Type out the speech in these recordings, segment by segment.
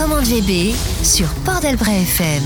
Commande VB sur Port d'Albret FM.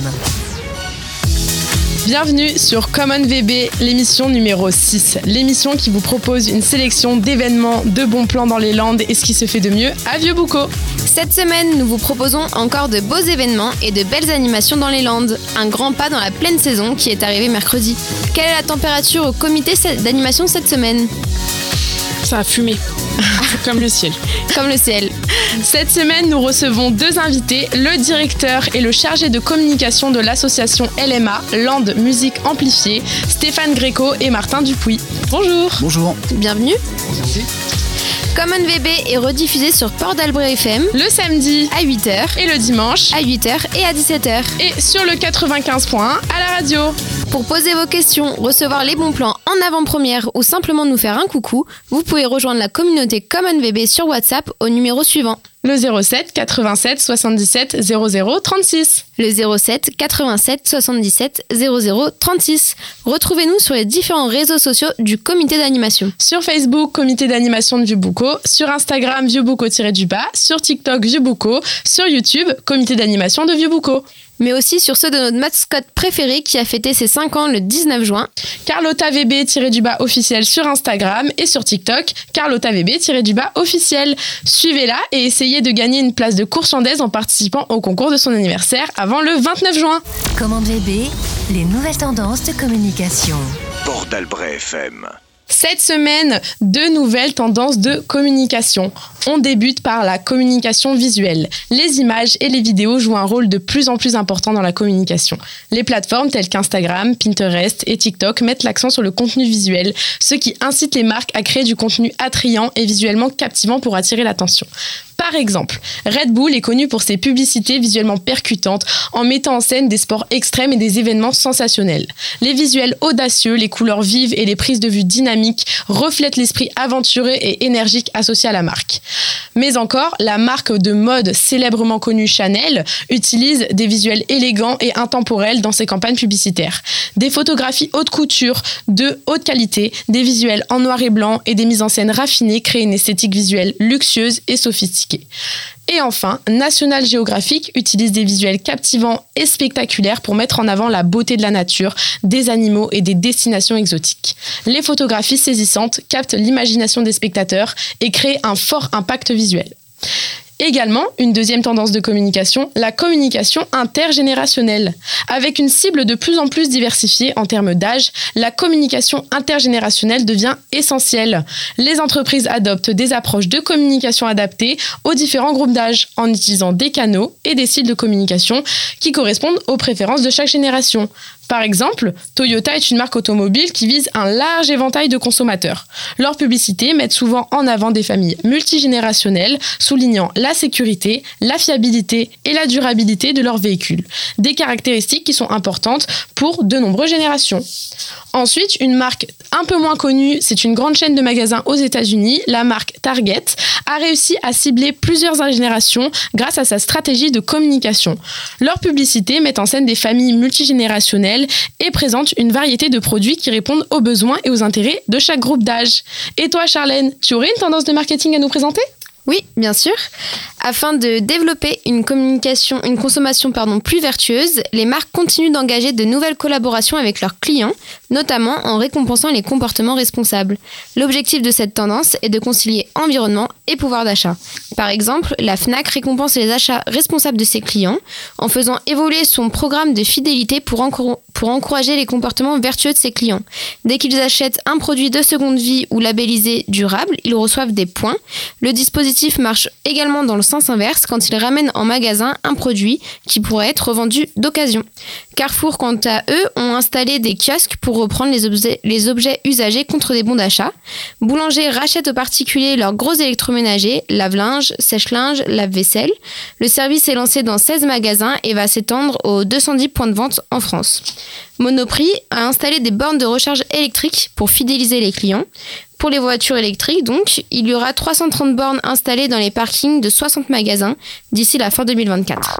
Bienvenue sur Commande VB, l'émission numéro 6. L'émission qui vous propose une sélection d'événements, de bons plans dans les Landes et ce qui se fait de mieux à Vieux-Boucau. Cette semaine, nous vous proposons encore de beaux événements et de belles animations dans les Landes. Un grand pas dans la pleine saison qui est arrivé mercredi. Quelle est la température au comité d'animation cette semaine ? Ça a fumé, comme le ciel. Comme le ciel. Cette semaine, nous recevons deux invités, le directeur et le chargé de communication de l'association LMA, Landes Musique Amplifiée, Stéphane Gréco et Martin Dupuis. Bonjour. Bonjour. Bienvenue. Merci. Commande VB est rediffusé sur Port d'Albret FM Le samedi à 8h et le dimanche à 8h et à 17h. Et sur le 95.1 à la radio. Pour poser vos questions, recevoir les bons plans en avant-première ou simplement nous faire un coucou, vous pouvez rejoindre la communauté Commande VB sur WhatsApp au numéro suivant. Le 07 87 77 00 36. Le 07 87 77 00 36. Retrouvez-nous sur les différents réseaux sociaux du comité d'animation. Sur Facebook, comité d'animation de Vieux-Boucau. Sur Instagram, Vieux-Boucau-du-bas. Sur TikTok, Vieux-Boucau. Sur YouTube, comité d'animation de Vieux-Boucau. Mais aussi sur ceux de notre mascotte préférée qui a fêté ses 5 ans le 19 juin. Carlotta VB-du-bas officiel sur Instagram et sur TikTok, Carlotta VB-du-bas officiel. Suivez-la et essayez de gagner une place de course chandaise en participant au concours de son anniversaire avant le 29 juin. Commande VB, les nouvelles tendances de communication. Port d'Albret FM. Cette semaine, deux nouvelles tendances de communication. On débute par la communication visuelle. Les images et les vidéos jouent un rôle de plus en plus important dans la communication. Les plateformes telles qu'Instagram, Pinterest et TikTok mettent l'accent sur le contenu visuel, ce qui incite les marques à créer du contenu attrayant et visuellement captivant pour attirer l'attention. Par exemple, Red Bull est connu pour ses publicités visuellement percutantes en mettant en scène des sports extrêmes et des événements sensationnels. Les visuels audacieux, les couleurs vives et les prises de vue dynamiques reflètent l'esprit aventureux et énergique associé à la marque. Mais encore, la marque de mode célèbrement connue Chanel utilise des visuels élégants et intemporels dans ses campagnes publicitaires. Des photographies haute couture, de haute qualité, des visuels en noir et blanc et des mises en scène raffinées créent une esthétique visuelle luxueuse et sophistiquée. Et enfin, National Geographic utilise des visuels captivants et spectaculaires pour mettre en avant la beauté de la nature, des animaux et des destinations exotiques. Les photographies saisissantes captent l'imagination des spectateurs et créent un fort impact visuel. Également, une deuxième tendance de communication, la communication intergénérationnelle. Avec une cible de plus en plus diversifiée en termes d'âge, la communication intergénérationnelle devient essentielle. Les entreprises adoptent des approches de communication adaptées aux différents groupes d'âge en utilisant des canaux et des styles de communication qui correspondent aux préférences de chaque génération. Par exemple, Toyota est une marque automobile qui vise un large éventail de consommateurs. Leurs publicités mettent souvent en avant des familles multigénérationnelles, soulignant la sécurité, la fiabilité et la durabilité de leurs véhicules. Des caractéristiques qui sont importantes pour de nombreuses générations. Ensuite, une marque un peu moins connue, c'est une grande chaîne de magasins aux États-Unis, la marque Target, a réussi à cibler plusieurs générations grâce à sa stratégie de communication. Leurs publicités mettent en scène des familles multigénérationnelles et présentent une variété de produits qui répondent aux besoins et aux intérêts de chaque groupe d'âge. Et toi, Charlène, tu aurais une tendance de marketing à nous présenter ? Oui, bien sûr. Afin de développer une consommation plus vertueuse, les marques continuent d'engager de nouvelles collaborations avec leurs clients, notamment en récompensant les comportements responsables. L'objectif de cette tendance est de concilier environnement et pouvoir d'achat. Par exemple, la Fnac récompense les achats responsables de ses clients en faisant évoluer son programme de fidélité pour encourager les comportements vertueux de ses clients. Dès qu'ils achètent un produit de seconde vie ou labellisé durable, ils reçoivent des points. Le dispositif marche également dans le sens inverse quand ils ramènent en magasin un produit qui pourrait être revendu d'occasion. Carrefour, quant à eux, ont installé des kiosques pour reprendre les objets usagés contre des bons d'achat. Boulanger rachète aux particuliers leurs gros électroménagers, lave-linge, sèche-linge, lave-vaisselle. Le service est lancé dans 16 magasins et va s'étendre aux 210 points de vente en France. Monoprix a installé des bornes de recharge électrique pour fidéliser les clients. Pour les voitures électriques, donc, il y aura 330 bornes installées dans les parkings de 60 magasins d'ici la fin 2024.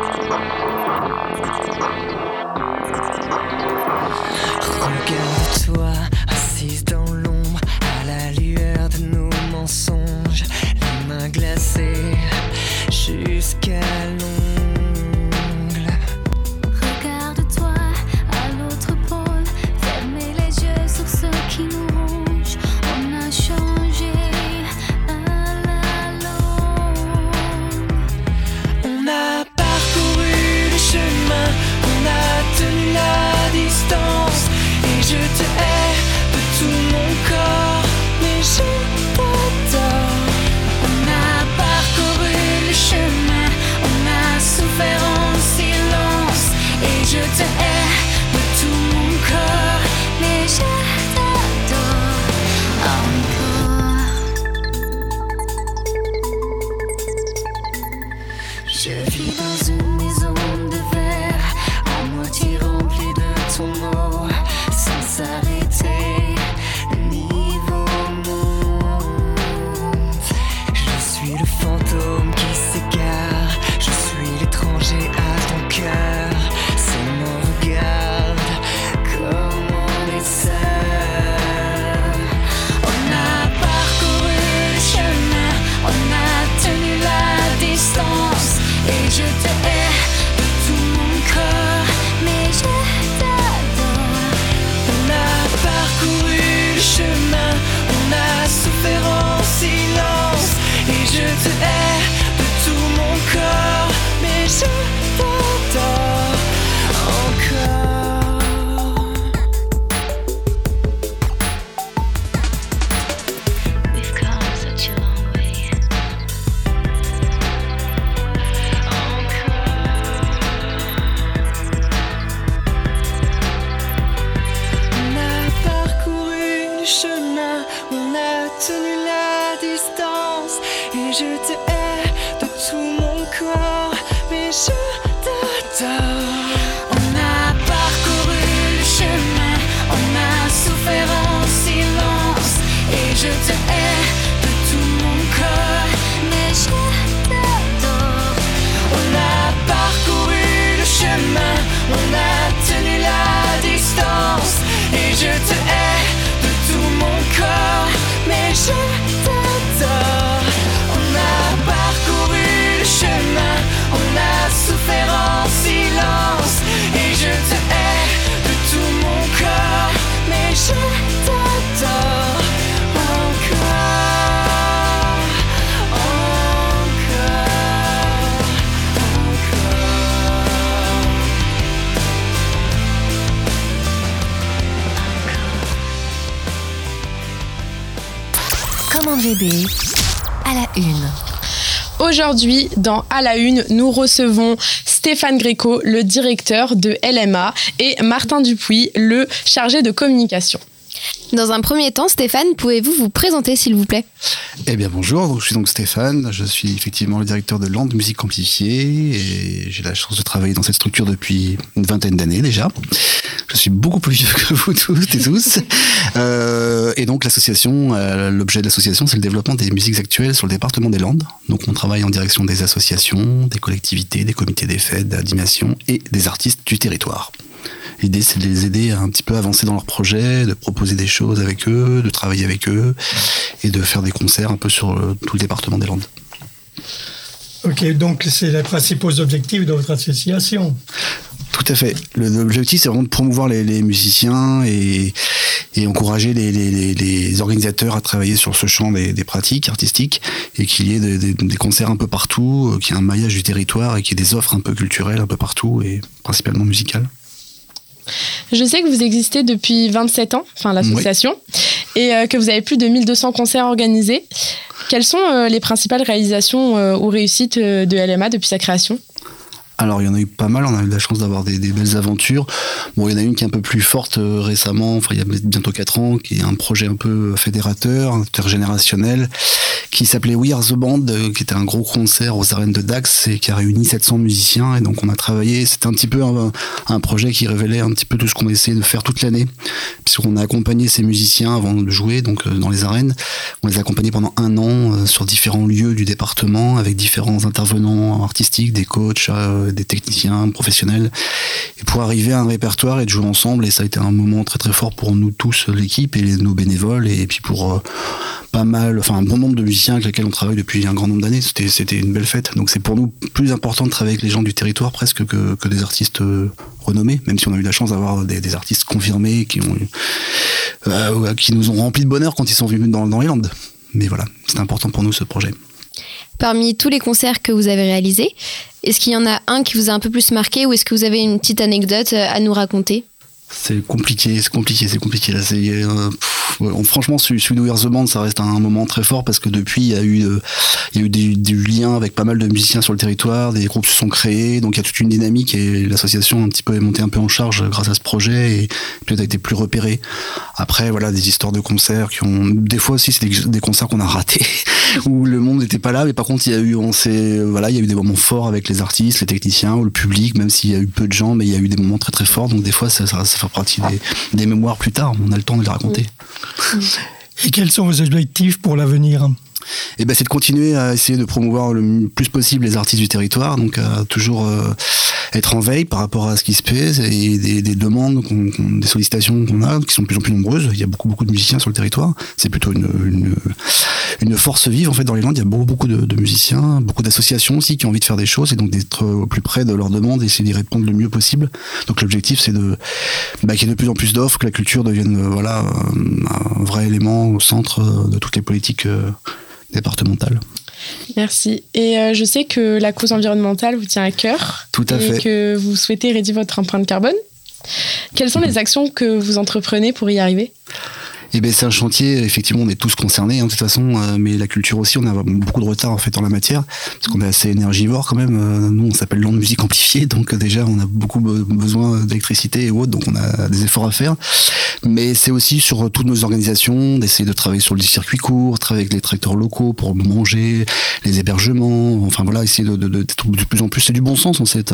Regarde-toi. te hais de tout mon corps, mais je t'adore encore. We've come such a long way. On a parcouru le chemin, on a tenu la distance, et je te hais de tout mon corps, mais je t'adore. On a parcouru le chemin, on a souffert en silence, et je te hais de tout mon corps, mais je t'adore. On a parcouru le chemin, on a tenu la distance, et je te hais de tout mon corps, mais je t'adore. On a parcouru le chemin, on a souffert en silence, et je te hais de tout mon corps, mais je t'adore encore, encore, Commande VB à la une. Aujourd'hui, dans À la Une, nous recevons Stéphane Gréco, le directeur de LMA, et Martin Dupuis, le chargé de communication. Dans un premier temps, Stéphane, pouvez-vous vous présenter s'il vous plaît ? Eh bien bonjour, je suis donc Stéphane, je suis effectivement le directeur de Land Musique Amplifiée et j'ai la chance de travailler dans cette structure depuis une vingtaine d'années déjà. Je suis beaucoup plus vieux que vous toutes et tous. Et donc l'association, l'objet de l'association, c'est le développement des musiques actuelles sur le département des Landes. Donc on travaille en direction des associations, des collectivités, des comités des fêtes, d'animation et des artistes du territoire. L'idée, c'est de les aider à un petit peu avancer dans leurs projets, de proposer des choses avec eux, de travailler avec eux et de faire des concerts un peu sur tout le département des Landes. Ok, donc c'est les principaux objectifs de votre association. Tout à fait. L'objectif, c'est vraiment de promouvoir les musiciens et encourager les organisateurs à travailler sur ce champ des pratiques artistiques et qu'il y ait des concerts un peu partout, qu'il y ait un maillage du territoire et qu'il y ait des offres un peu culturelles un peu partout et principalement musicales. Je sais que vous existez depuis 27 ans, enfin l'association, oui. Et que vous avez plus de 1200 concerts organisés. Quelles sont les principales réalisations ou réussites de LMA depuis sa création ? Alors il y en a eu pas mal, on a eu la chance d'avoir des belles aventures. Bon, il y en a une qui est un peu plus forte récemment, enfin il y a bientôt 4 ans, qui est un projet un peu fédérateur, intergénérationnel, qui s'appelait We Are The Band, qui était un gros concert aux arènes de Dax et qui a réuni 700 musiciens. Et donc on a travaillé, c'était un petit peu un projet qui révélait un petit peu tout ce qu'on essayait de faire toute l'année, puisqu'on a accompagné ces musiciens avant de jouer, donc dans les arènes. On les a accompagnés pendant 1 an sur différents lieux du département, avec différents intervenants artistiques, des coachs, des techniciens professionnels, et pour arriver à un répertoire et de jouer ensemble. Et ça a été un moment très très fort pour nous tous, l'équipe et nos bénévoles, et puis pour un bon nombre de musiciens avec lesquels on travaille depuis un grand nombre d'années. C'était une belle fête. Donc c'est pour nous plus important de travailler avec les gens du territoire presque que des artistes renommés, même si on a eu la chance d'avoir des artistes confirmés qui nous ont rempli de bonheur quand ils sont venus dans les Landes. Mais voilà, c'est important pour nous ce projet. Parmi tous les concerts que vous avez réalisés, est-ce qu'il y en a un qui vous a un peu plus marqué ou est-ce que vous avez une petite anecdote à nous raconter ? C'est compliqué là. Franchement, celui de We Are The Band, ça reste un moment très fort parce que depuis, il y a eu du lien avec pas mal de musiciens sur le territoire, des groupes se sont créés, donc il y a toute une dynamique et l'association est montée un peu en charge grâce à ce projet et peut-être a été plus repérée. Après, voilà, des histoires de concerts des fois aussi, c'est des concerts qu'on a ratés où le monde n'était pas là, mais par contre, il y a eu des moments forts avec les artistes, les techniciens ou le public, même s'il y a eu peu de gens, mais il y a eu des moments très très forts, donc des fois, ça fait partie des mémoires plus tard, on a le temps de les raconter. Et quels sont vos objectifs pour l'avenir ? C'est de continuer à essayer de promouvoir le plus possible les artistes du territoire, donc à toujours être en veille par rapport à ce qui se fait et des demandes, des sollicitations qu'on a, qui sont de plus en plus nombreuses. Il y a beaucoup de musiciens sur le territoire. C'est plutôt une force vive en fait dans les Landes. Il y a beaucoup de musiciens, beaucoup d'associations aussi qui ont envie de faire des choses et donc d'être au plus près de leurs demandes et essayer d'y répondre le mieux possible. Donc l'objectif c'est qu'il y ait de plus en plus d'offres, que la culture devienne un vrai élément au centre de toutes les politiques départementales. Merci. Et je sais que la cause environnementale vous tient à cœur. Tout à fait. Et que vous souhaitez réduire votre empreinte carbone. Quelles sont les actions que vous entreprenez pour y arriver ? Eh bien, c'est un chantier, effectivement, on est tous concernés, de toute façon, mais la culture aussi, on a beaucoup de retard en fait en la matière, parce qu'on est assez énergivore quand même. Nous, on s'appelle Land Musique Amplifiée, donc déjà, on a beaucoup besoin d'électricité et autres, donc on a des efforts à faire. Mais c'est aussi sur toutes nos organisations d'essayer de travailler sur le circuit court, travailler avec les tracteurs locaux pour manger, les hébergements, enfin voilà, essayer d'être de plus en plus, c'est du bon sens en fait.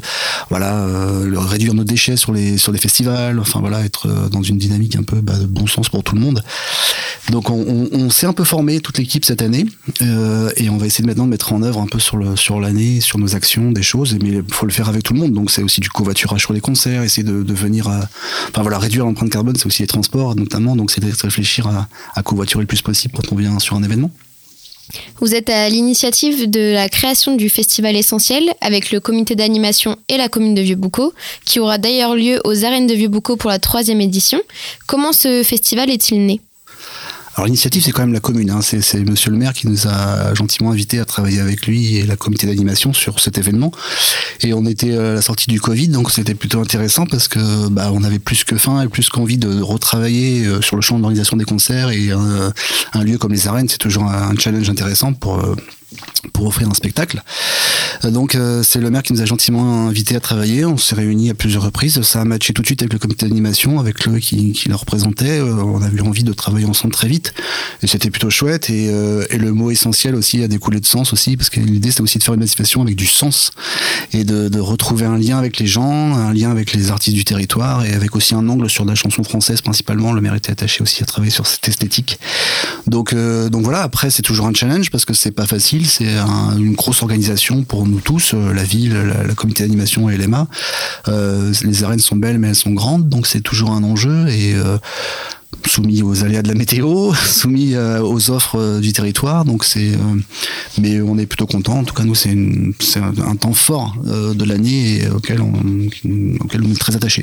Réduire nos déchets sur les festivals, enfin voilà, être dans une dynamique un peu de bon sens pour tout le monde. Donc on s'est un peu formé toute l'équipe cette année et on va essayer maintenant de mettre en œuvre un peu sur l'année, sur nos actions, des choses, mais il faut le faire avec tout le monde. Donc c'est aussi du covoiturage sur les concerts, essayer de venir réduire l'empreinte carbone, c'est aussi les transports notamment, donc c'est de réfléchir à covoiturer le plus possible quand on vient sur un événement. Vous êtes à l'initiative de la création du Festival Essentiel avec le comité d'animation et la commune de Vieux-Boucau, qui aura d'ailleurs lieu aux arènes de Vieux-Boucau pour la 3e édition. Comment ce festival est-il né ? Alors l'initiative, c'est quand même la commune, c'est monsieur le maire qui nous a gentiment invités à travailler avec lui et la comité d'animation sur cet événement. Et on était à la sortie du Covid, donc c'était plutôt intéressant parce que on avait plus que faim et plus qu'envie de retravailler sur le champ de l'organisation des concerts, et un lieu comme les arènes, c'est toujours un challenge intéressant pour offrir un spectacle. Donc c'est le maire qui nous a gentiment invités à travailler. On s'est réunis à plusieurs reprises. Ça a matché tout de suite avec le comité d'animation, avec Chloé qui le représentait. On a eu envie de travailler ensemble très vite. Et c'était plutôt chouette. Et le mot essentiel aussi a découlé de sens aussi, parce que l'idée c'était aussi de faire une manifestation avec du sens et de retrouver un lien avec les gens, un lien avec les artistes du territoire, et avec aussi un angle sur la chanson française principalement. Le maire était attaché aussi à travailler sur cette esthétique. Donc voilà, après c'est toujours un challenge parce que c'est pas facile. C'est une grosse organisation pour nous tous, la ville, la comité d'animation et l'EMA. Les arènes sont belles, mais elles sont grandes, donc c'est toujours un enjeu, et soumis aux aléas de la météo, soumis aux offres du territoire. Donc mais on est plutôt content. En tout cas, nous, c'est un temps fort de l'année et auquel on est très attachés.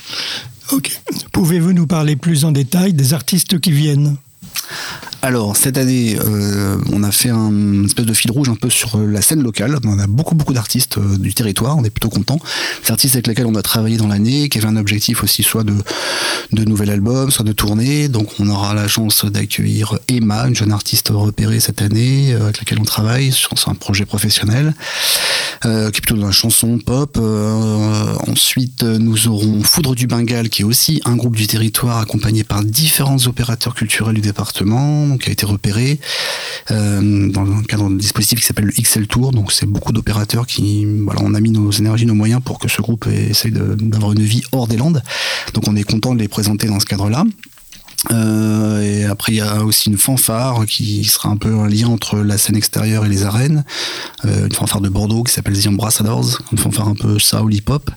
Ok. Pouvez-vous nous parler plus en détail des artistes qui viennent ? Alors, cette année, on a fait un espèce de fil rouge un peu sur la scène locale. On a beaucoup d'artistes du territoire, on est plutôt contents. Des artistes avec lesquels on a travaillé dans l'année, qui avaient un objectif aussi soit de nouvel album, soit de tournée. Donc on aura la chance d'accueillir Emma, une jeune artiste repérée cette année, avec laquelle on travaille sur un projet professionnel, qui est plutôt dans la chanson pop. Ensuite, nous aurons Foudre du Bengale, qui est aussi un groupe du territoire accompagné par différents opérateurs culturels du département, qui a été repéré dans le cadre d'un dispositif qui s'appelle le XL Tour. Donc c'est beaucoup d'opérateurs on a mis nos énergies, nos moyens pour que ce groupe essaye d'avoir une vie hors des Landes. Donc on est content de les présenter dans ce cadre-là. Et après il y a aussi une fanfare qui sera un peu un lien entre la scène extérieure et les arènes, une fanfare de Bordeaux qui s'appelle The Ambassadors, une fanfare un peu soul hip-hop.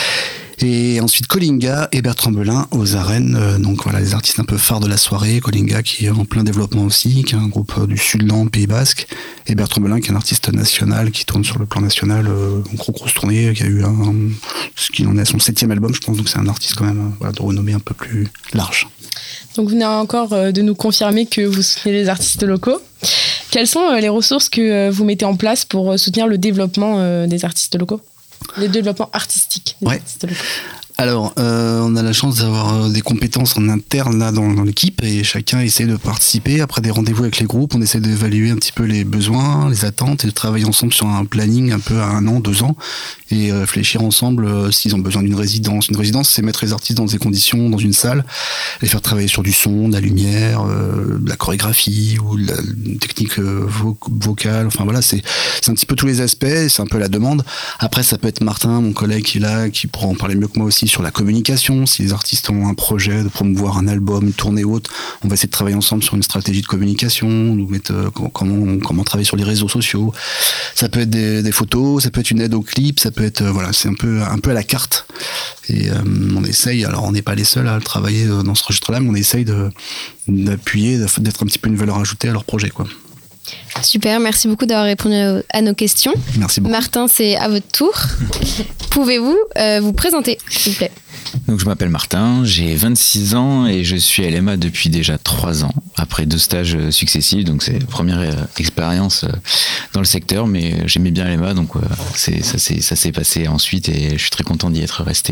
Et ensuite Colinga et Bertrand Belin aux arènes, donc voilà les artistes un peu phares de la soirée. Colinga qui est en plein développement aussi, qui est un groupe du Sud-Land, Pays Basque, et Bertrand Belin qui est un artiste national qui tourne sur le plan national, une grosse tournée, qui a eu ce qu'il en est à son 7e album je pense, donc c'est un artiste quand même de renommée un peu plus large. Donc vous venez encore de nous confirmer que vous soutenez les artistes locaux. Quelles sont les ressources que vous mettez en place pour soutenir le développement des artistes locaux ? Le développement artistique des artistes locaux. Alors, on a la chance d'avoir des compétences en interne là dans l'équipe, et chacun essaie de participer. Après des rendez-vous avec les groupes, on essaie d'évaluer un petit peu les besoins, les attentes, et de travailler ensemble sur un planning un peu à 1 an, 2 ans, et réfléchir ensemble s'ils ont besoin d'une résidence. Une résidence, c'est mettre les artistes dans des conditions, dans une salle, les faire travailler sur du son, de la lumière, de la chorégraphie ou de la technique vocale. Enfin voilà, c'est un petit peu tous les aspects, c'est un peu la demande. Après, ça peut être Martin, mon collègue qui est là, qui pourra en parler mieux que moi aussi sur la communication. Si les artistes ont un projet de promouvoir un album, une tournée haute, on va essayer de travailler ensemble sur une stratégie de communication, nous mettre comment travailler sur les réseaux sociaux. Ça peut être des photos, ça peut être une aide au clip, ça peut être c'est un peu à la carte. Et on essaye, alors on n'est pas les seuls à le travailler dans ce registre-là, mais on essaye d'appuyer, d'être un petit peu une valeur ajoutée à leur projet, quoi. Super, merci beaucoup d'avoir répondu à nos questions. Merci beaucoup. Martin, c'est à votre tour. Pouvez-vous vous présenter, s'il vous plaît ? Donc je m'appelle Martin, j'ai 26 ans et je suis à LMA depuis déjà 3 ans, après 2 stages successifs, donc c'est la première expérience dans le secteur, mais j'aimais bien LMA, donc ça s'est passé ensuite et je suis très content d'y être resté.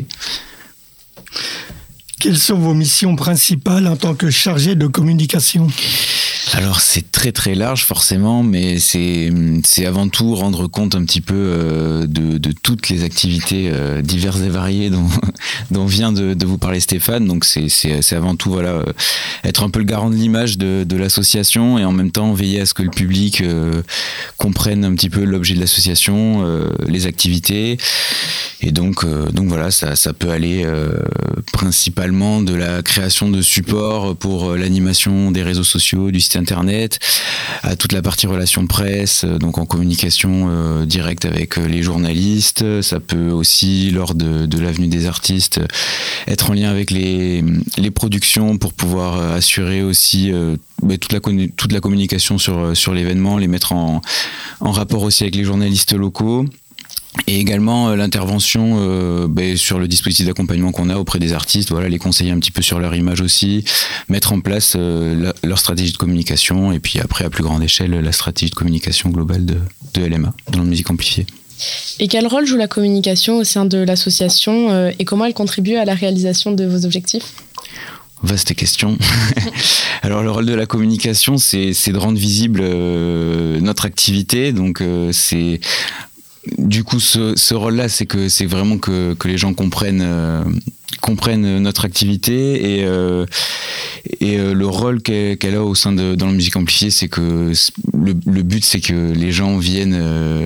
Quelles sont vos missions principales en tant que chargé de communication ? Alors c'est très très large forcément, mais c'est avant tout rendre compte un petit peu de toutes les activités diverses et variées dont vient de vous parler Stéphane. Donc c'est avant tout être un peu le garant de l'image de l'association et en même temps veiller à ce que le public comprenne un petit peu l'objet de l'association, les activités. Et donc voilà, ça peut aller principalement de la création de supports pour l'animation des réseaux sociaux, du site internet, à toute la partie relations presse, donc en communication directe avec les journalistes. Ça peut aussi, lors de l'avenue des artistes, être en lien avec les productions pour pouvoir assurer aussi toute la communication sur l'événement, les mettre en rapport aussi avec les journalistes locaux. Et également l'intervention sur le dispositif d'accompagnement qu'on a auprès des artistes, les conseiller un petit peu sur leur image aussi, mettre en place leur stratégie de communication et puis après à plus grande échelle la stratégie de communication globale de LMA dans la musique amplifiée. Et quel rôle joue la communication au sein de l'association et comment elle contribue à la réalisation de vos objectifs ? Vaste question. Alors le rôle de la communication, c'est de rendre visible notre activité, donc c'est... Du coup, ce rôle-là, c'est que c'est vraiment que les gens comprennent notre activité et le rôle qu'elle a au sein dans la musique amplifiée, c'est que le but, c'est que les gens viennent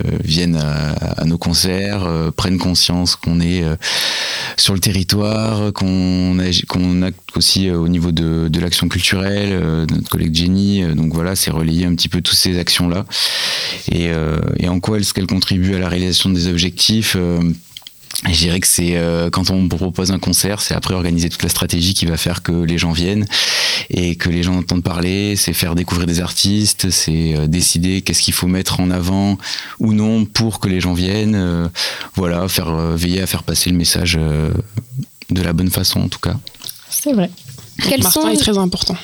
à nos concerts, prennent conscience qu'on est sur le territoire, qu'on acte aussi au niveau de l'action culturelle, de notre collègue Jenny. Donc voilà, c'est relayer un petit peu toutes ces actions-là et en quoi est-ce qu'elle contribue à la réalisation des objectifs. Je dirais que c'est quand on propose un concert, c'est après organiser toute la stratégie qui va faire que les gens viennent et que les gens entendent parler, c'est faire découvrir des artistes, c'est décider qu'est-ce qu'il faut mettre en avant ou non pour que les gens viennent, veiller à faire passer le message de la bonne façon en tout cas. C'est vrai. Martin est très important.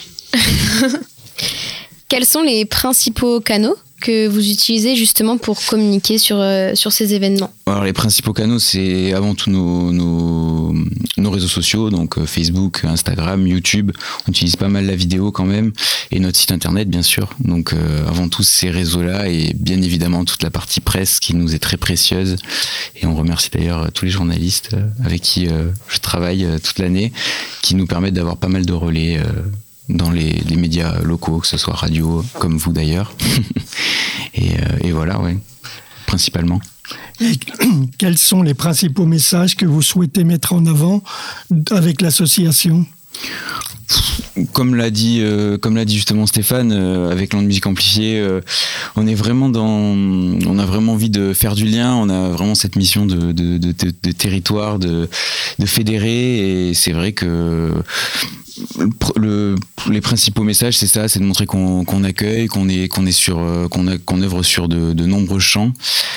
Quels sont les principaux canaux que vous utilisez justement pour communiquer sur ces événements ? Alors les principaux canaux, c'est avant tout nos réseaux sociaux, donc Facebook, Instagram, YouTube. On utilise pas mal la vidéo quand même, et notre site internet bien sûr. Donc avant tout ces réseaux-là, et bien évidemment toute la partie presse qui nous est très précieuse. Et on remercie d'ailleurs tous les journalistes avec qui je travaille toute l'année, qui nous permettent d'avoir pas mal de relais dans les médias locaux, que ce soit radio, comme vous d'ailleurs. et voilà, ouais, principalement. Et quels sont les principaux messages que vous souhaitez mettre en avant avec l'association ? Comme l'a dit justement Stéphane, avec Land Musique Amplifiée, on est vraiment on a vraiment envie de faire du lien, on a vraiment cette mission de territoire, de fédérer, et c'est vrai que les principaux messages, c'est ça, c'est de montrer qu'on accueille, qu'on œuvre sur de nombreux champs,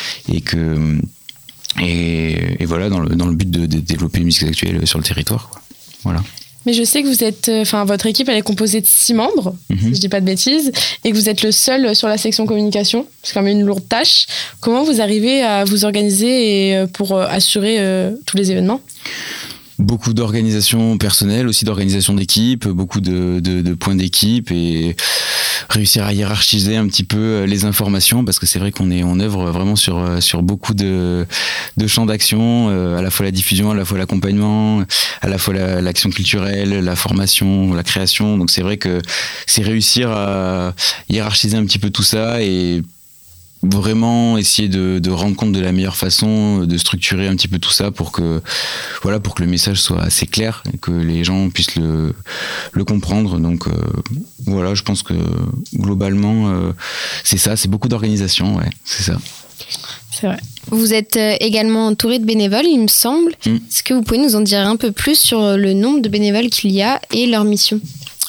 et voilà, dans le but de développer une musique actuelle sur le territoire, quoi. Voilà. Mais je sais que vous êtes, votre équipe, elle est composée de 6 membres, si je dis pas de bêtises, et que vous êtes le seul sur la section communication. C'est quand même une lourde tâche. Comment vous arrivez à vous organiser pour assurer tous les événements ? Beaucoup d'organisation personnelle, aussi d'organisation d'équipe, beaucoup de points d'équipe, et réussir à hiérarchiser un petit peu les informations, parce que c'est vrai on œuvre vraiment sur beaucoup de champs d'action, à la fois la diffusion, à la fois l'accompagnement, à la fois l'action culturelle, la formation, la création. Donc c'est vrai que c'est réussir à hiérarchiser un petit peu tout ça et vraiment essayer de rendre compte de la meilleure façon, de structurer un petit peu tout ça pour que le message soit assez clair et que les gens puissent le comprendre. Donc voilà, je pense que globalement c'est ça, c'est beaucoup d'organisation, ouais, c'est ça. C'est vrai. Vous êtes également entouré de bénévoles, il me semble. Est-ce que vous pouvez nous en dire un peu plus sur le nombre de bénévoles qu'il y a et leur mission ?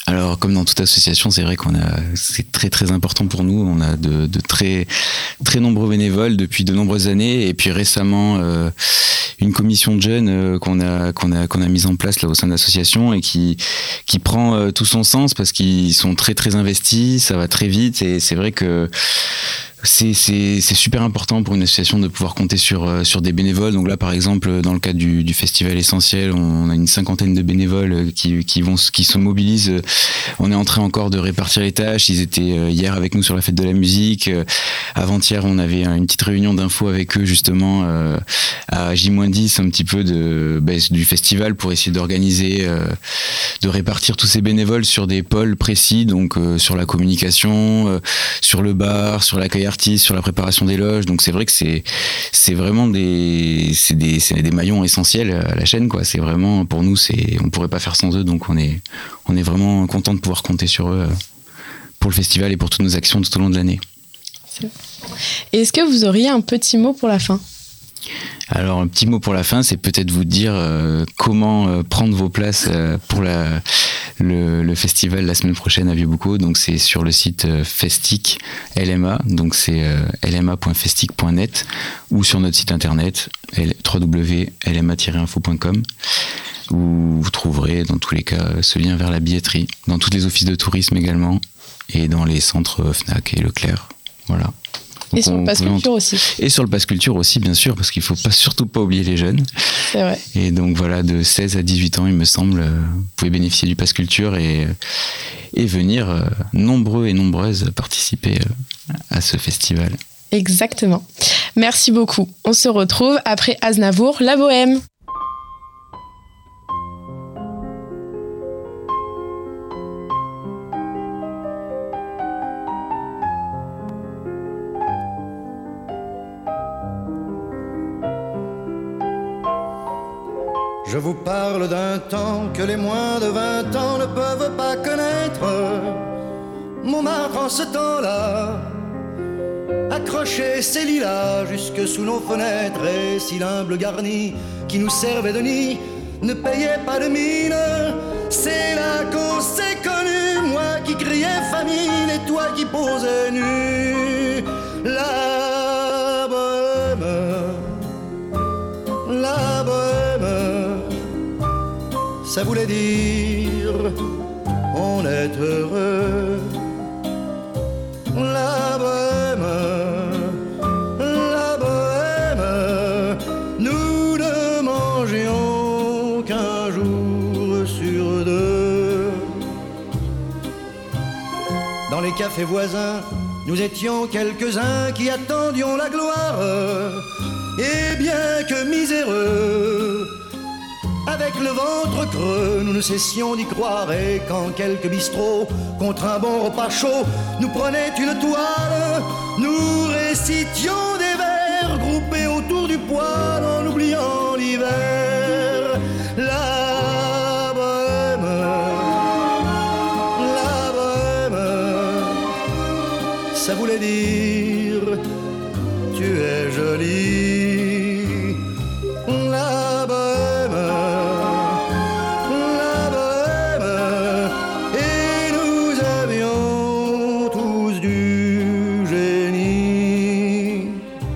Alors, comme dans toute association, c'est vrai c'est très très important pour nous. On a de très très nombreux bénévoles depuis de nombreuses années, et puis récemment une commission de jeunes qu'on a mise en place là au sein de l'association et qui prend tout son sens parce qu'ils sont très très investis. Ça va très vite et c'est vrai que c'est super important pour une association de pouvoir compter sur des bénévoles. Donc là, par exemple, dans le cadre du festival Essentiel, on a une 50aine de bénévoles qui se mobilisent. On est en train encore de répartir les tâches. Ils étaient hier avec nous sur la fête de la musique. Avant-hier, on avait une petite réunion d'infos avec eux, justement, à J-10, un petit peu du festival pour essayer d'organiser, de répartir tous ces bénévoles sur des pôles précis, donc sur la communication, sur le bar, sur l'accueil artistes, sur la préparation des loges. Donc c'est vrai que c'est vraiment des maillons essentiels à la chaîne, quoi. C'est vraiment, pour nous, on pourrait pas faire sans eux, donc on est vraiment content de pouvoir compter sur eux pour le festival et pour toutes nos actions tout au long de l'année. Et est-ce que vous auriez un petit mot pour la fin ? Alors, un petit mot pour la fin, c'est peut-être vous dire comment prendre vos places pour le festival la semaine prochaine à Vieux-Boucau. Donc, c'est sur le site Festic LMA, donc c'est lma.festic.net, ou sur notre site internet www.lma-info.com, où vous trouverez dans tous les cas ce lien vers la billetterie, dans tous les offices de tourisme également, et dans les centres Fnac et Leclerc. Voilà. Donc et sur le Pass Culture aussi. Et sur le Pass Culture aussi, bien sûr, parce qu'il ne faut surtout pas oublier les jeunes. C'est vrai. Et donc voilà, de 16 à 18 ans, il me semble, vous pouvez bénéficier du Pass Culture et venir nombreux et nombreuses participer à ce festival. Exactement. Merci beaucoup. On se retrouve après Aznavour, La Bohème. Je vous parle d'un temps que les moins de 20 ans ne peuvent pas connaître. Montmartre en ce temps-là accrochait ses lilas jusque sous nos fenêtres, et si l'humble garni qui nous servait de nid ne payait pas de mine, c'est là qu'on s'est connus, moi qui criais famine et toi qui posais nu. La bohème, la bohème, ça voulait dire on est heureux. La bohème, nous ne mangions qu'un jour sur deux. Dans les cafés voisins, nous étions quelques-uns qui attendions la gloire. Et bien que miséreux, avec le ventre creux, nous ne cessions d'y croire. Et quand quelques bistrots, contre un bon repas chaud, nous prenaient une toile, nous récitions des vers groupés autour du poêle en oubliant l'hiver. La bohème, ça voulait dire tu es jolie. La bohème, et nous avions tous du génie.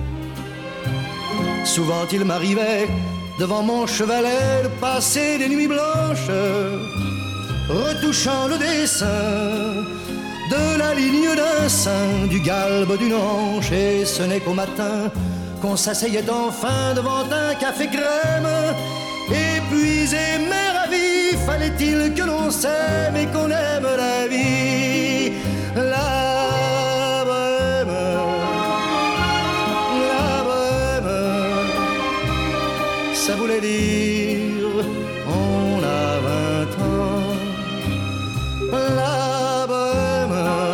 Souvent il m'arrivait devant mon chevalet de passer des nuits blanches, retouchant le dessin de la ligne d'un sein, du galbe d'une hanche. Et ce n'est qu'au matin qu'on s'asseyait enfin devant un café crème. Épuisé mais ravi, fallait-il que l'on s'aime et qu'on aime la vie. La bohème, ça voulait dire on a 20 ans. La bohème,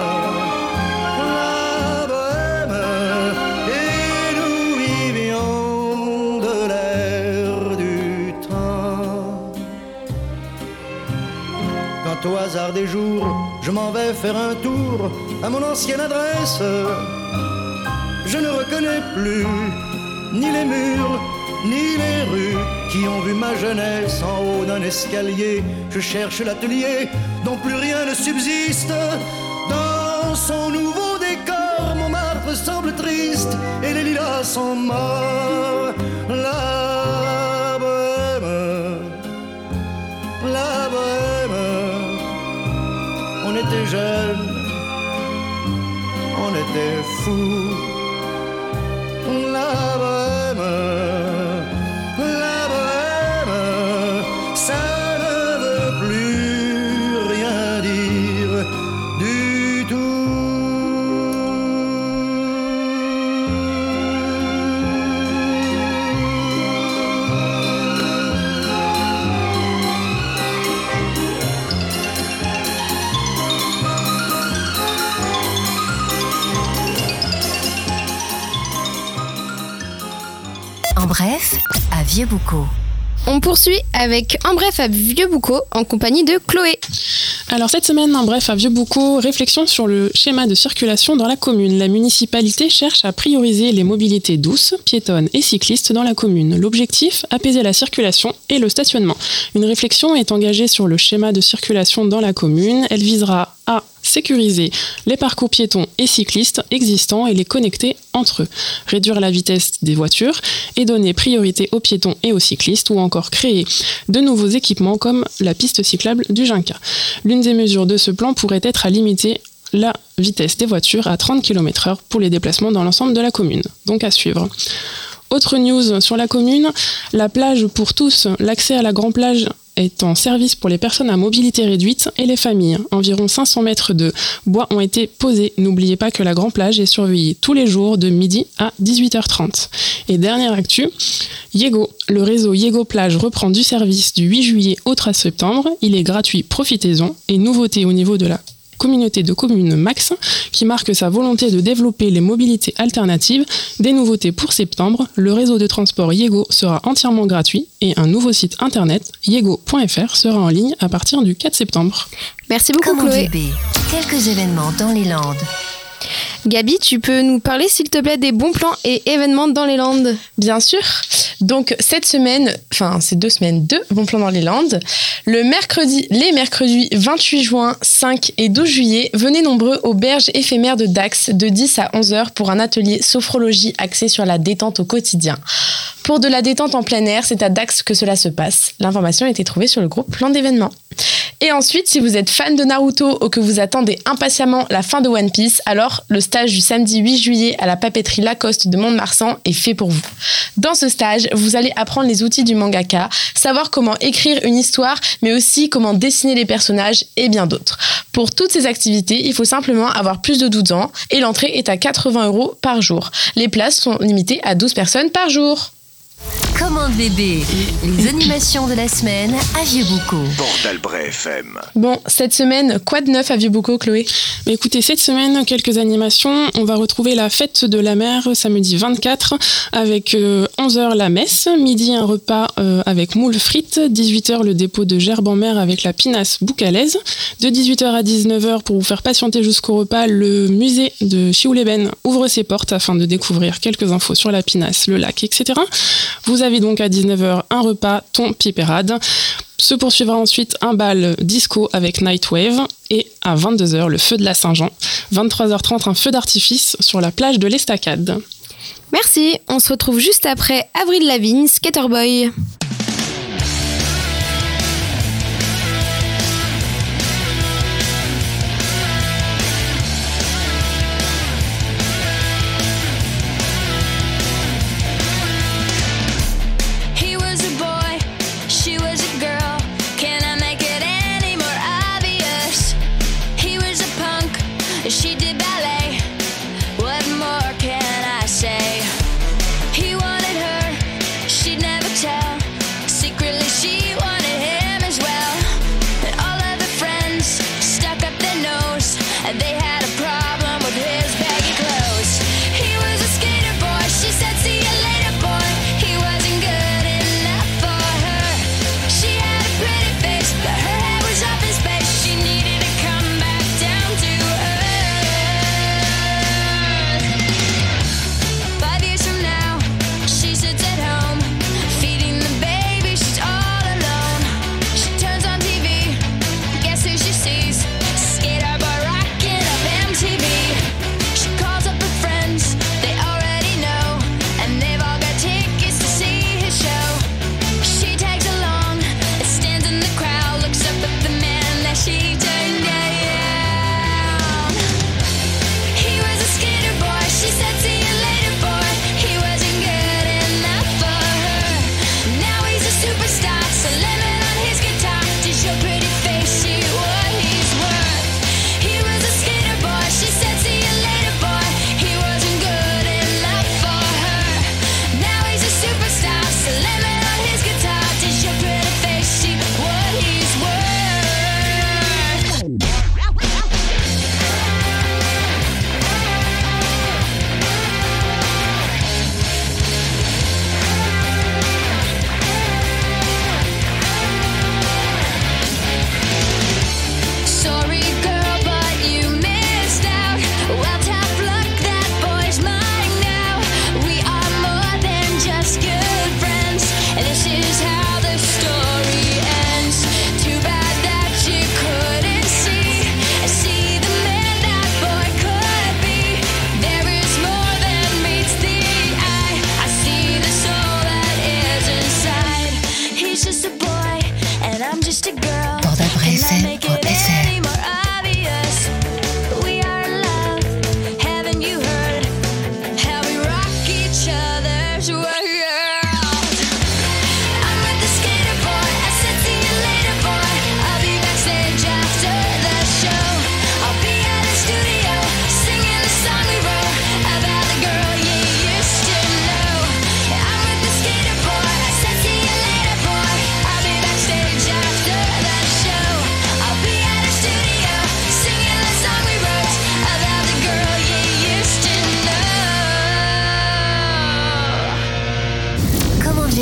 et nous vivions de l'air du temps. Quand au hasard des jours, je m'en vais faire un tour à mon ancienne adresse, je ne reconnais plus ni les murs, ni les rues qui ont vu ma jeunesse en haut d'un escalier. Je cherche l'atelier dont plus rien ne subsiste. Dans son nouveau décor, Montmartre semble triste et les lilas sont morts. La bohème, on était jeunes, on était fous. La bohème, ça ne veut plus rien dire du tout. En bref, à Vieux-Boucau. On poursuit avec En bref à Vieux-Boucau en compagnie de Chloé. Alors cette semaine, en bref, à Vieux-Boucau, réflexion sur le schéma de circulation dans la commune. La municipalité cherche à prioriser les mobilités douces, piétonnes et cyclistes dans la commune. L'objectif, apaiser la circulation et le stationnement. Une réflexion est engagée sur le schéma de circulation dans la commune. Elle visera à sécuriser les parcours piétons et cyclistes existants et les connecter entre eux, réduire la vitesse des voitures et donner priorité aux piétons et aux cyclistes, ou encore créer de nouveaux équipements comme la piste cyclable du Junca. L'une des mesures de ce plan pourrait être à limiter la vitesse des voitures à 30 km/h pour les déplacements dans l'ensemble de la commune. Donc à suivre. Autre news sur la commune, la plage pour tous, l'accès à la grande plage est en service pour les personnes à mobilité réduite et les familles. Environ 500 mètres de bois ont été posés. N'oubliez pas que la grande plage est surveillée tous les jours de midi à 18h30. Et dernière actu, Yego. Le réseau Yego Plage reprend du service du 8 juillet au 13 septembre. Il est gratuit, profitez-en. Et nouveauté au niveau de la communauté de communes Max, qui marque sa volonté de développer les mobilités alternatives. Des nouveautés pour septembre, le réseau de transport Yego sera entièrement gratuit et un nouveau site internet, yego.fr, sera en ligne à partir du 4 septembre. Merci beaucoup Comment Chloé. DB, quelques événements dans les Landes. Gabi, tu peux nous parler s'il te plaît des bons plans et événements dans les Landes? Bien sûr. Donc cette semaine, enfin ces 2 semaines, 2 bons plans dans les Landes. Les mercredis 28 juin, 5 et 12 juillet, venez nombreux aux berges éphémères de Dax de 10 à 11h pour un atelier sophrologie axé sur la détente au quotidien. Pour de la détente en plein air, c'est à Dax que cela se passe. L'information a été trouvée sur le groupe Plan d'événements. Et ensuite, si vous êtes fan de Naruto ou que vous attendez impatiemment la fin de One Piece, alors le stage du samedi 8 juillet à la papeterie Lacoste de Mont-de-Marsan est fait pour vous. Dans ce stage, vous allez apprendre les outils du mangaka, savoir comment écrire une histoire, mais aussi comment dessiner les personnages et bien d'autres. Pour toutes ces activités, il faut simplement avoir plus de 12 ans et l'entrée est à 80 € par jour. Les places sont limitées à 12 personnes par jour. Commande bébé, les animations de la semaine à Vieux-Boucau. Port d'Albret FM. Bon, cette semaine, quoi de neuf à Vieux-Boucau, Chloé ? Écoutez, cette semaine, quelques animations. On va retrouver la fête de la mer samedi 24 avec 11h la messe, midi un repas avec moules frites, 18h le dépôt de gerbes en mer avec la pinasse boucalaise, de 18h à 19h pour vous faire patienter jusqu'au repas, le musée de Chiouleben ouvre ses portes afin de découvrir quelques infos sur la pinasse, le lac, etc. Vous avez donc à 19h un repas, thon, pipérade. Se poursuivra ensuite un bal disco avec Nightwave et à 22h le feu de la Saint-Jean. 23h30 un feu d'artifice sur la plage de l'Estacade. Merci, on se retrouve juste après Avril Lavigne, Skaterboy. She did ballet. What more can I say? He wanted her, she'd never tell.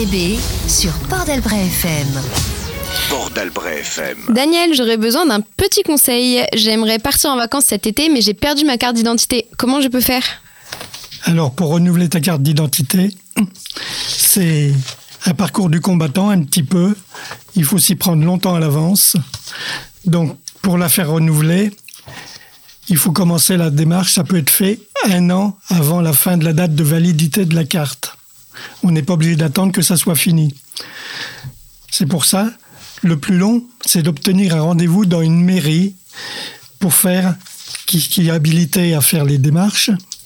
les baies sur Port d'Albret FM. Port d'Albret FM. Daniel, j'aurais besoin d'un petit conseil. J'aimerais partir en vacances cet été, mais j'ai perdu ma carte d'identité. Comment je peux faire ? Alors, pour renouveler ta carte d'identité, c'est un parcours du combattant un petit peu. Il faut s'y prendre longtemps à l'avance. Donc, pour la faire renouveler, il faut commencer la démarche. Ça peut être fait 1 an avant la fin de la date de validité de la carte. On n'est pas obligé d'attendre que ça soit fini. C'est pour ça, le plus long, c'est d'obtenir un rendez-vous dans une mairie pour faire, qui est habilité à faire les démarches,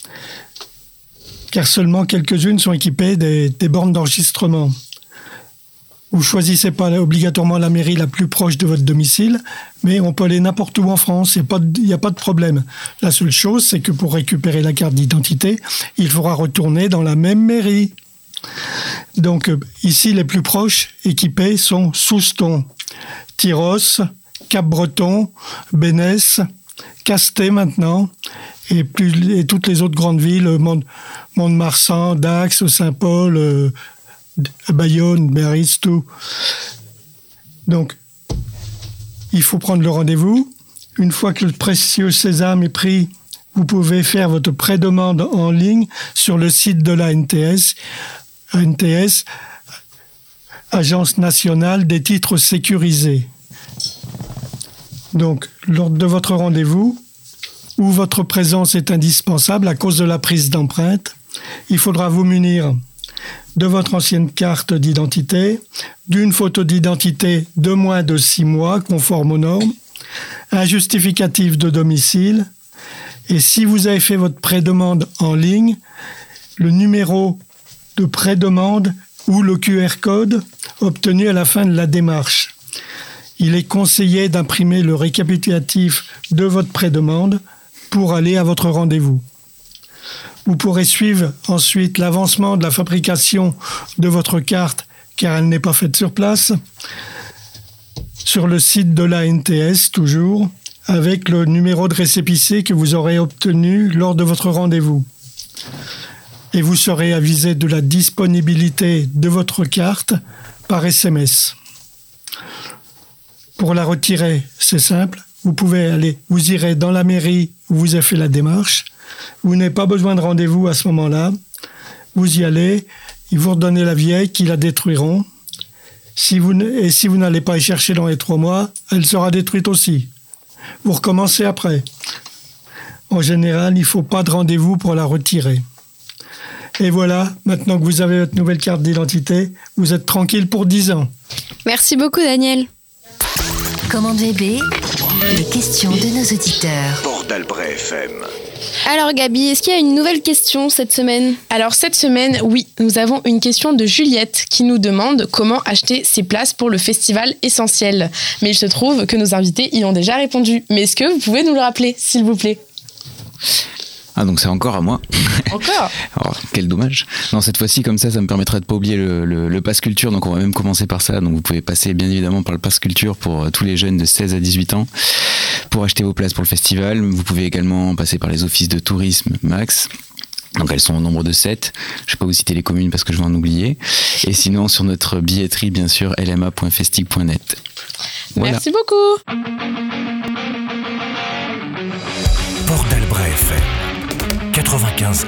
car seulement quelques-unes sont équipées des bornes d'enregistrement. Vous ne choisissez pas obligatoirement la mairie la plus proche de votre domicile, mais on peut aller n'importe où en France, il n'y a pas de problème. La seule chose, c'est que pour récupérer la carte d'identité, il faudra retourner dans la même mairie. Donc ici, les plus proches équipés sont Souston, Tyros, Cap-Breton, Bénesse, Casté maintenant, et toutes les autres grandes villes, Mont-de-Marsan, Dax, Saint-Paul, Bayonne, Biarritz, tout. Donc, il faut prendre le rendez-vous. Une fois que le précieux sésame est pris, vous pouvez faire votre pré-demande en ligne sur le site de l'ANTS. ANTS, Agence nationale des titres sécurisés. Donc, lors de votre rendez-vous, où votre présence est indispensable à cause de la prise d'empreinte, il faudra vous munir de votre ancienne carte d'identité, d'une photo d'identité de moins de 6 mois, conforme aux normes, un justificatif de domicile, et si vous avez fait votre pré-demande en ligne, le numéro de pré-demande ou le QR code obtenu à la fin de la démarche. Il est conseillé d'imprimer le récapitulatif de votre pré-demande pour aller à votre rendez-vous. Vous pourrez suivre ensuite l'avancement de la fabrication de votre carte, car elle n'est pas faite sur place, sur le site de l'ANTS toujours, avec le numéro de récépissé que vous aurez obtenu lors de votre rendez-vous. Et vous serez avisé de la disponibilité de votre carte par SMS. Pour la retirer, c'est simple. Vous irez dans la mairie où vous avez fait la démarche. Vous n'avez pas besoin de rendez-vous à ce moment-là. Vous y allez, ils vous redonnent la vieille qui la détruiront. Si vous n'allez pas y chercher dans les 3 mois, elle sera détruite aussi. Vous recommencez après. En général, il ne faut pas de rendez-vous pour la retirer. Et voilà, maintenant que vous avez votre nouvelle carte d'identité, vous êtes tranquille pour 10 ans. Merci beaucoup, Daniel. Commande VB, les questions de nos auditeurs. Port d'Albret FM. Alors Gabi, est-ce qu'il y a une nouvelle question cette semaine ? Alors cette semaine, oui, nous avons une question de Juliette qui nous demande comment acheter ses places pour le festival Essentiel. Mais il se trouve que nos invités y ont déjà répondu. Mais est-ce que vous pouvez nous le rappeler, s'il vous plaît ? Ah, donc c'est encore à moi. Encore ? Oh, quel dommage. Non, cette fois-ci, comme ça me permettra de ne pas oublier le Pass Culture. Donc on va même commencer par ça. Donc vous pouvez passer bien évidemment par le Pass Culture pour tous les jeunes de 16 à 18 ans pour acheter vos places pour le festival. Vous pouvez également passer par les offices de tourisme Max. Donc elles sont au nombre de 7. Je ne vais pas vous citer les communes parce que je vais en oublier. Et sinon sur notre billetterie, bien sûr, lma.festic.net. Voilà. Merci beaucoup. Port d'Albret FM 95.1.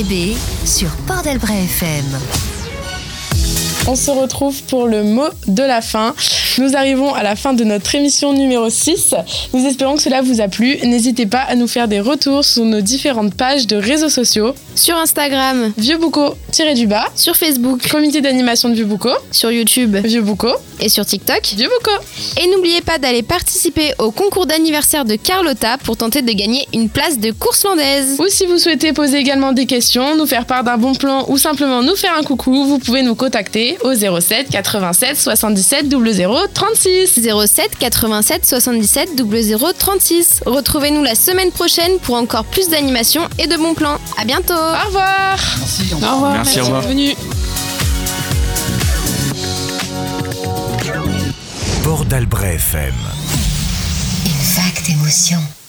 bébés sur Port d'Albret FM. On se retrouve pour le mot de la fin. Nous arrivons à la fin de notre émission numéro 6. Nous espérons que cela vous a plu. N'hésitez pas à nous faire des retours sur nos différentes pages de réseaux sociaux. Sur Instagram, Vieux-Boucau-du-bas. sur Facebook, Comité d'animation de Vieux-Boucau. sur YouTube Vieux-Boucau. et sur TikTok. Vieux-Boucau. Et n'oubliez pas d'aller participer au concours d'anniversaire de Carlotta pour tenter de gagner une place de course landaise. Ou si vous souhaitez poser également des questions, nous faire part d'un bon plan ou simplement nous faire un coucou, vous pouvez nous contacter au 07 87 77 00 36. 07 87 77 00 36. Retrouvez-nous la semaine prochaine pour encore plus d'animations et de bons plans. À bientôt. Au revoir. Merci, Au revoir. Merci, au revoir. d'être venu. Port d'Albret FM. Une vague d'émotion.